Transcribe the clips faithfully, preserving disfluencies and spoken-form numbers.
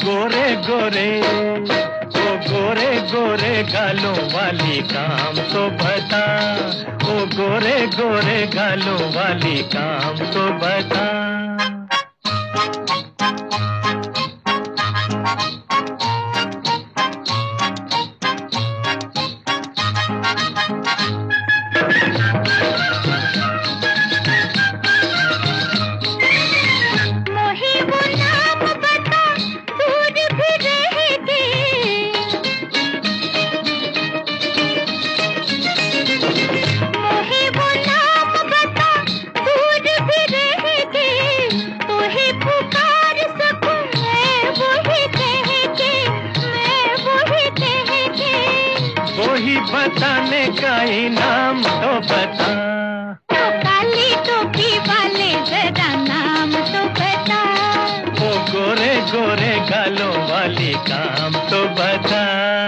गोरे गोरे, ओ गोरे गोरे गालों वाली काम तो बता, ओ गोरे गोरे गालों वाली काम तो बता। वही बताने का इनाम तो बता, ओ काली टोपी वाले जरा नाम तो बता, ओ गोरे गोरे गालों वाली काम तो बता।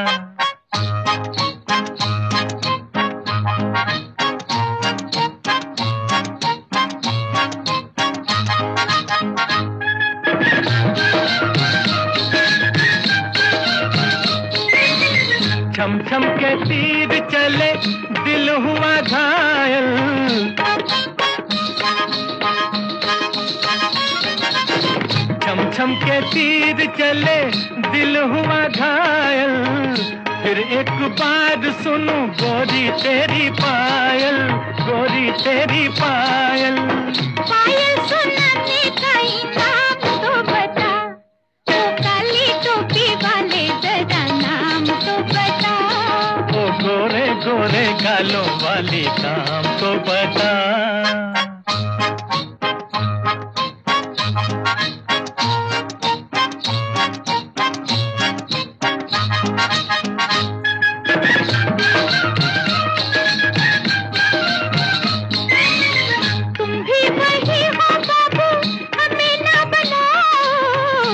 छम छम के तीर चले दिल हुआ घायल, छम छम के तीर चले दिल हुआ घायल, फिर एक बार सुनो गोरी तेरी पायल, गोरी तेरी पायल। पायल सुनाने का इनाम तो बता, ओ काली टोपी वाले जरा नाम तो बता, ओ गोरे गोरे गालों वाली काम तो बता। तुम भी वही हो बाबू, हमें ना बनाओ,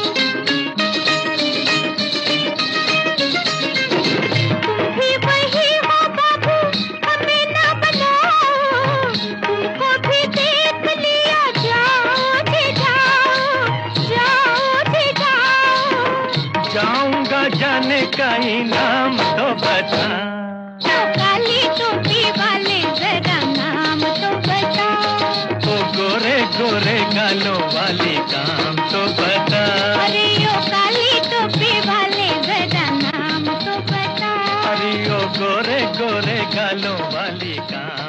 तुम भी वही हो बाबू, हमें ना बनाओ, तुमको भी देख लिया, जाओ जी जाओ, जाओ जी जाओ। जाऊंगा जाने का इनाम तो बता, ओ काली टोपी वाले जरा नाम तो बता, ओ गोरे गोरे गालों वाली काम तो बता। अरे ओ काली टोपी वाले जरा नाम तो बता, अरे ओ गोरे गोरे गालों वाली काम